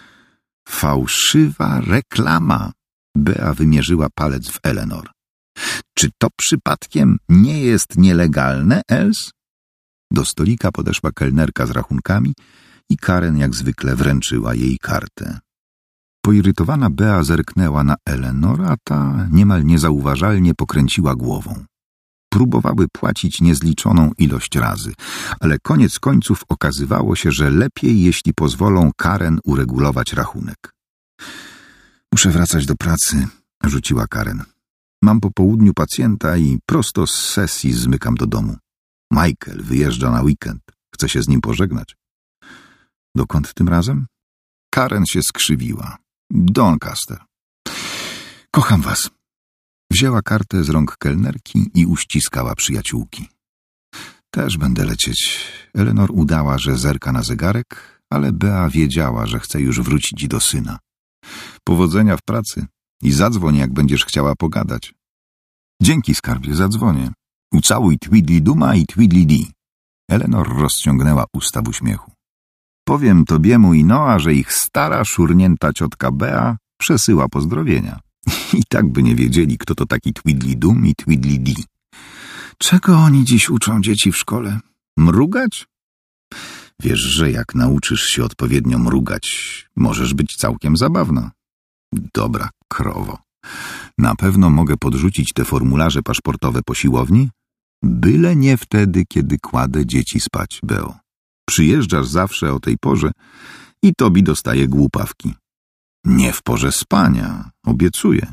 Fałszywa reklama. Bea wymierzyła palec w Eleanor. Czy to przypadkiem nie jest nielegalne, Els? Do stolika podeszła kelnerka z rachunkami i Karen jak zwykle wręczyła jej kartę. Poirytowana Bea zerknęła na Eleanor, a ta niemal niezauważalnie pokręciła głową. Próbowały płacić niezliczoną ilość razy, ale koniec końców okazywało się, że lepiej, jeśli pozwolą Karen uregulować rachunek. Muszę wracać do pracy, rzuciła Karen. Mam po południu pacjenta i prosto z sesji zmykam do domu. Michael wyjeżdża na weekend. Chcę się z nim pożegnać. Dokąd tym razem? Karen się skrzywiła. Doncaster. Kocham was. Wzięła kartę z rąk kelnerki i uściskała przyjaciółki. Też będę lecieć. Eleanor udała, że zerka na zegarek, ale Bea wiedziała, że chce już wrócić do syna. Powodzenia w pracy i zadzwoń, jak będziesz chciała pogadać. Dzięki, skarbie, zadzwonię. Ucałuj Tweedleduma i Tweedledee. Eleanor rozciągnęła usta w uśmiechu. Powiem tobiemu i Noa, że ich stara, szurnięta ciotka Bea przesyła pozdrowienia. I tak by nie wiedzieli, kto to taki Tweedledum i Tweedledee. Czego oni dziś uczą dzieci w szkole? Mrugać? Wiesz, że jak nauczysz się odpowiednio mrugać, możesz być całkiem zabawna. Dobra, krowo. Na pewno mogę podrzucić te formularze paszportowe po siłowni? Byle nie wtedy, kiedy kładę dzieci spać, Beo. Przyjeżdżasz zawsze o tej porze i Tobi dostaje głupawki. Nie w porze spania, obiecuję.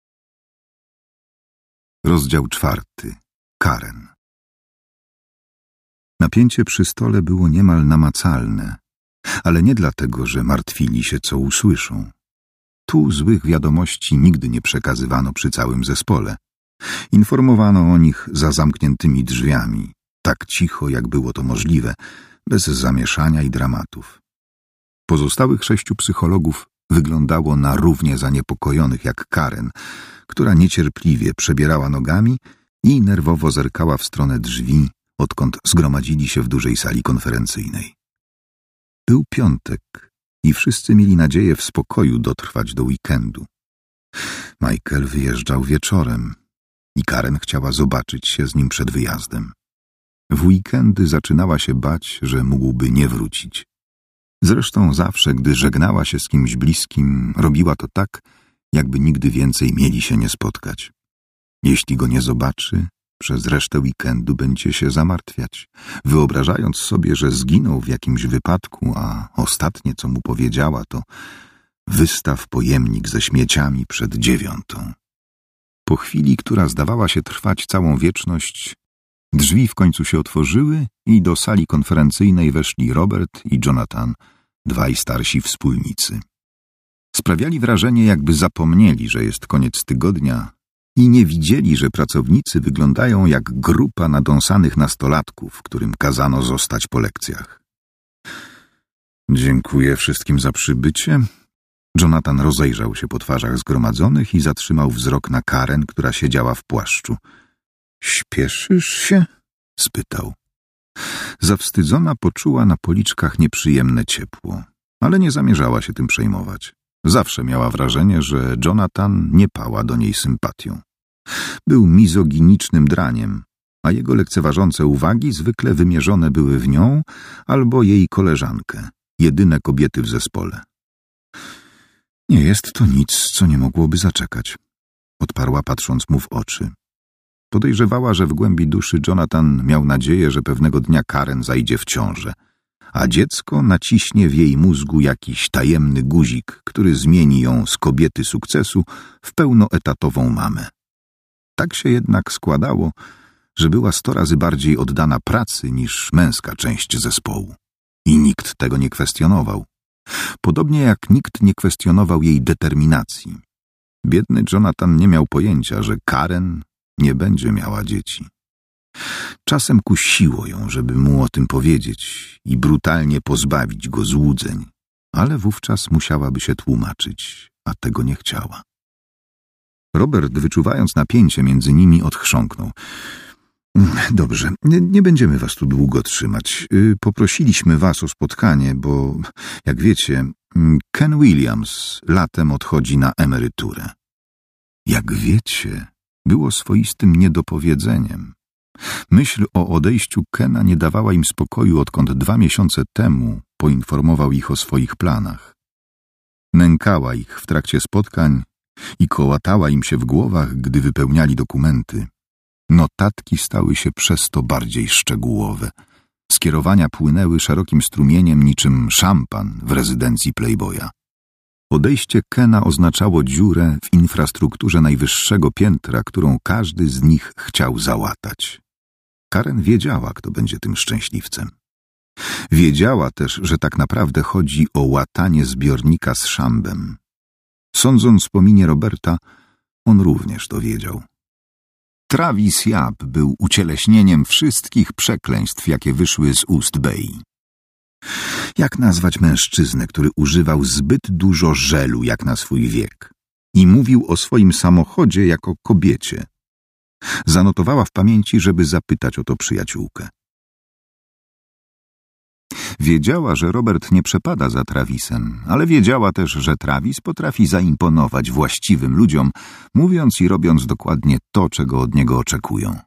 Rozdział czwarty. Karen. Napięcie przy stole było niemal namacalne, ale nie dlatego, że martwili się, co usłyszą. Tu złych wiadomości nigdy nie przekazywano przy całym zespole. Informowano o nich za zamkniętymi drzwiami, tak cicho, jak było to możliwe, bez zamieszania i dramatów. Pozostałych sześciu psychologów wyglądało na równie zaniepokojonych jak Karen, która niecierpliwie przebierała nogami i nerwowo zerkała w stronę drzwi, odkąd zgromadzili się w dużej sali konferencyjnej. Był piątek i wszyscy mieli nadzieję w spokoju dotrwać do weekendu. Michael wyjeżdżał wieczorem i Karen chciała zobaczyć się z nim przed wyjazdem. W weekendy zaczynała się bać, że mógłby nie wrócić. Zresztą zawsze, gdy żegnała się z kimś bliskim, robiła to tak, jakby nigdy więcej mieli się nie spotkać. Jeśli go nie zobaczy, przez resztę weekendu będzie się zamartwiać, wyobrażając sobie, że zginął w jakimś wypadku, a ostatnie, co mu powiedziała, to wystaw pojemnik ze śmieciami przed dziewiątą. Po chwili, która zdawała się trwać całą wieczność, drzwi w końcu się otworzyły i do sali konferencyjnej weszli Robert i Jonathan, dwaj starsi wspólnicy. Sprawiali wrażenie, jakby zapomnieli, że jest koniec tygodnia i nie widzieli, że pracownicy wyglądają jak grupa nadąsanych nastolatków, którym kazano zostać po lekcjach. Dziękuję wszystkim za przybycie. Jonathan rozejrzał się po twarzach zgromadzonych i zatrzymał wzrok na Karen, która siedziała w płaszczu. Śpieszysz się? Spytał. Zawstydzona poczuła na policzkach nieprzyjemne ciepło, ale nie zamierzała się tym przejmować. Zawsze miała wrażenie, że Jonathan nie pała do niej sympatią. Był mizoginicznym draniem, a jego lekceważące uwagi zwykle wymierzone były w nią albo jej koleżankę, jedyne kobiety w zespole. Nie jest to nic, co nie mogłoby zaczekać, odparła patrząc mu w oczy. Podejrzewała, że w głębi duszy Jonathan miał nadzieję, że pewnego dnia Karen zajdzie w ciążę, a dziecko naciśnie w jej mózgu jakiś tajemny guzik, który zmieni ją z kobiety sukcesu w pełnoetatową mamę. Tak się jednak składało, że była sto razy bardziej oddana pracy niż męska część zespołu. I nikt tego nie kwestionował. Podobnie jak nikt nie kwestionował jej determinacji. Biedny Jonathan nie miał pojęcia, że Karen nie będzie miała dzieci. Czasem kusiło ją, żeby mu o tym powiedzieć i brutalnie pozbawić go złudzeń, ale wówczas musiałaby się tłumaczyć, a tego nie chciała. Robert, wyczuwając napięcie między nimi, odchrząknął. Dobrze, nie, nie będziemy was tu długo trzymać. Poprosiliśmy was o spotkanie, bo, jak wiecie, Ken Williams latem odchodzi na emeryturę. Jak wiecie, było swoistym niedopowiedzeniem. Myśl o odejściu Kena nie dawała im spokoju, odkąd dwa miesiące temu poinformował ich o swoich planach. Nękała ich w trakcie spotkań i kołatała im się w głowach, gdy wypełniali dokumenty. Notatki stały się przez to bardziej szczegółowe. Skierowania płynęły szerokim strumieniem niczym szampan w rezydencji Playboya. Odejście Kena oznaczało dziurę w infrastrukturze najwyższego piętra, którą każdy z nich chciał załatać. Karen wiedziała, kto będzie tym szczęśliwcem. Wiedziała też, że tak naprawdę chodzi o łatanie zbiornika z szambem. Sądząc po minie Roberta, on również to wiedział. Travis Japp był ucieleśnieniem wszystkich przekleństw, jakie wyszły z ust Bei. Jak nazwać mężczyznę, który używał zbyt dużo żelu jak na swój wiek i mówił o swoim samochodzie jako kobiecie? Zanotowała w pamięci, żeby zapytać o to przyjaciółkę. Wiedziała, że Robert nie przepada za Travisem, ale wiedziała też, że Travis potrafi zaimponować właściwym ludziom, mówiąc i robiąc dokładnie to, czego od niego oczekują.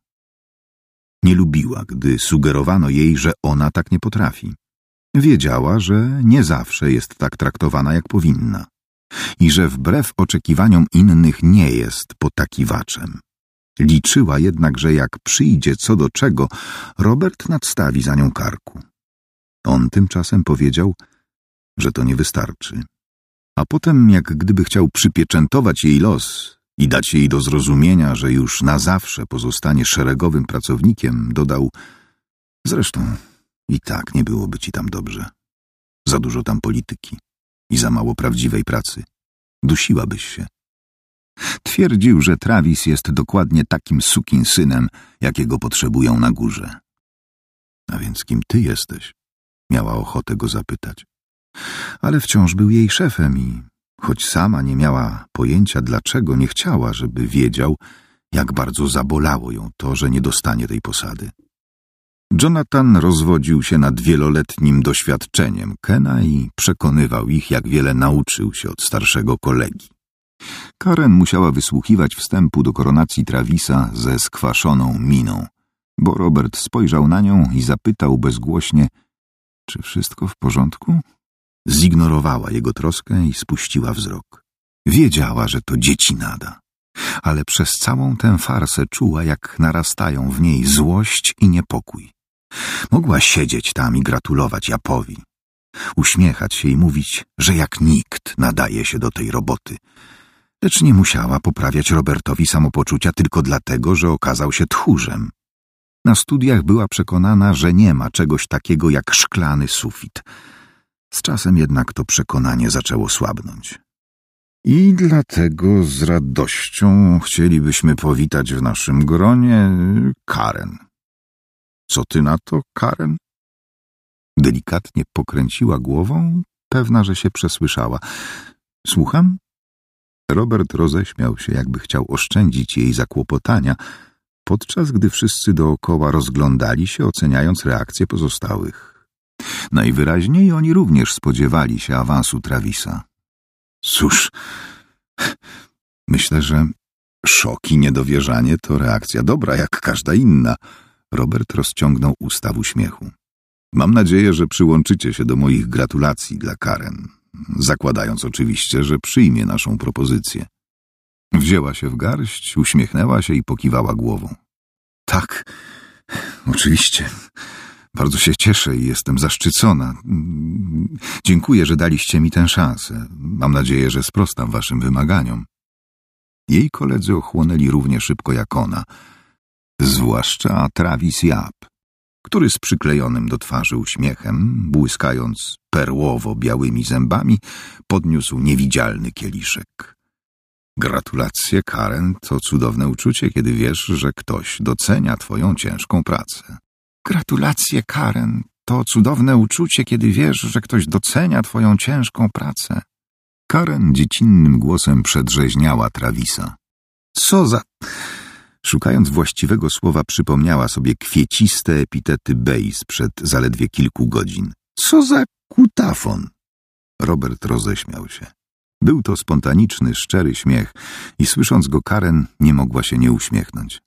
Nie lubiła, gdy sugerowano jej, że ona tak nie potrafi. Wiedziała, że nie zawsze jest tak traktowana, jak powinna i że wbrew oczekiwaniom innych nie jest potakiwaczem. Liczyła jednak, że jak przyjdzie co do czego, Robert nadstawi za nią karku. On tymczasem powiedział, że to nie wystarczy. A potem, jak gdyby chciał przypieczętować jej los i dać jej do zrozumienia, że już na zawsze pozostanie szeregowym pracownikiem, dodał: zresztą i tak nie byłoby ci tam dobrze. Za dużo tam polityki i za mało prawdziwej pracy. Dusiłabyś się. Twierdził, że Travis jest dokładnie takim sukinsynem, jakiego potrzebują na górze. A więc kim ty jesteś? Miała ochotę go zapytać. Ale wciąż był jej szefem i, choć sama nie miała pojęcia dlaczego, nie chciała, żeby wiedział, jak bardzo zabolało ją to, że nie dostanie tej posady. Jonathan rozwodził się nad wieloletnim doświadczeniem Kena i przekonywał ich, jak wiele nauczył się od starszego kolegi. Karen musiała wysłuchiwać wstępu do koronacji Travisa ze skwaszoną miną, bo Robert spojrzał na nią i zapytał bezgłośnie: czy wszystko w porządku? Zignorowała jego troskę i spuściła wzrok. Wiedziała, że to dziecinada, ale przez całą tę farsę czuła, jak narastają w niej złość i niepokój. Mogła siedzieć tam i gratulować Japowi, uśmiechać się i mówić, że jak nikt nadaje się do tej roboty, lecz nie musiała poprawiać Robertowi samopoczucia tylko dlatego, że okazał się tchórzem. Na studiach była przekonana, że nie ma czegoś takiego jak szklany sufit. Z czasem jednak to przekonanie zaczęło słabnąć. I dlatego z radością chcielibyśmy powitać w naszym gronie Karen. Co ty na to, Karen? Delikatnie pokręciła głową, pewna, że się przesłyszała. Słucham? Robert roześmiał się, jakby chciał oszczędzić jej zakłopotania, podczas gdy wszyscy dookoła rozglądali się, oceniając reakcje pozostałych. Najwyraźniej oni również spodziewali się awansu Travisa. Cóż, myślę, że szok i niedowierzanie to reakcja dobra, jak każda inna. Robert rozciągnął usta w uśmiechu. Mam nadzieję, że przyłączycie się do moich gratulacji dla Karen, zakładając oczywiście, że przyjmie naszą propozycję. Wzięła się w garść, uśmiechnęła się i pokiwała głową. Tak, oczywiście. Bardzo się cieszę i jestem zaszczycona. Dziękuję, że daliście mi tę szansę. Mam nadzieję, że sprostam waszym wymaganiom. Jej koledzy ochłonęli równie szybko jak ona, zwłaszcza Travis Japp, który z przyklejonym do twarzy uśmiechem, błyskając perłowo-białymi zębami, podniósł niewidzialny kieliszek. Gratulacje, Karen, to cudowne uczucie, kiedy wiesz, że ktoś docenia twoją ciężką pracę. Gratulacje, Karen, to cudowne uczucie, kiedy wiesz, że ktoś docenia twoją ciężką pracę. Karen dziecinnym głosem przedrzeźniała Travisa. Co za... Szukając właściwego słowa, przypomniała sobie kwieciste epitety Bei sprzed zaledwie kilku godzin. Co za kutafon! Robert roześmiał się. Był to spontaniczny, szczery śmiech i słysząc go Karen nie mogła się nie uśmiechnąć.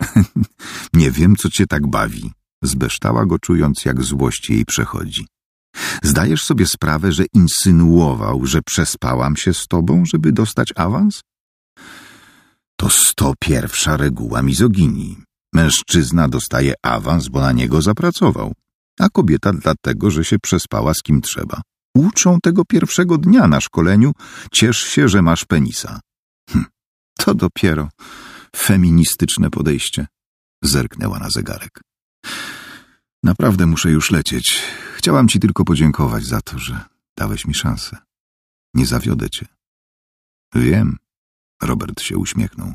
Nie wiem, co cię tak bawi. Zbeształa go, czując, jak złość jej przechodzi. Zdajesz sobie sprawę, że insynuował, że przespałam się z tobą, żeby dostać awans? To sto pierwsza reguła mizoginii. Mężczyzna dostaje awans, bo na niego zapracował, a kobieta dlatego, że się przespała z kim trzeba. Uczą tego pierwszego dnia na szkoleniu: ciesz się, że masz penisa. Hm, to dopiero feministyczne podejście. Zerknęła na zegarek. Naprawdę muszę już lecieć. Chciałam ci tylko podziękować za to, że dałeś mi szansę. Nie zawiodę cię. Wiem. Robert się uśmiechnął.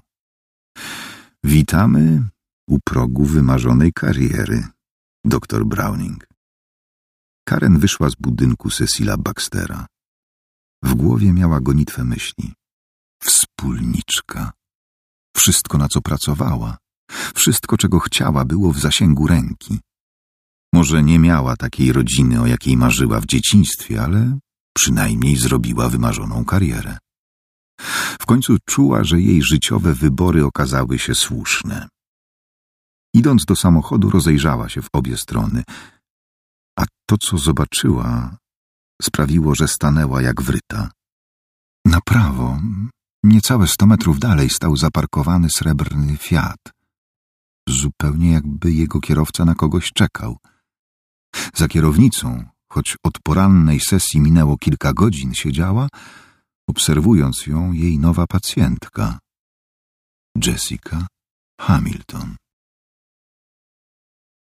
Witamy u progu wymarzonej kariery, doktor Browning. Karen wyszła z budynku Cecila Baxtera. W głowie miała gonitwę myśli. Wspólniczka. Wszystko, na co pracowała, wszystko, czego chciała, było w zasięgu ręki. Może nie miała takiej rodziny, o jakiej marzyła w dzieciństwie, ale przynajmniej zrobiła wymarzoną karierę. W końcu czuła, że jej życiowe wybory okazały się słuszne. Idąc do samochodu, rozejrzała się w obie strony, a to, co zobaczyła, sprawiło, że stanęła jak wryta. Na prawo, niecałe sto metrów dalej, stał zaparkowany srebrny Fiat. Zupełnie jakby jego kierowca na kogoś czekał. Za kierownicą, choć od porannej sesji minęło kilka godzin, siedziała, obserwując ją, jej nowa pacjentka, Jessica Hamilton.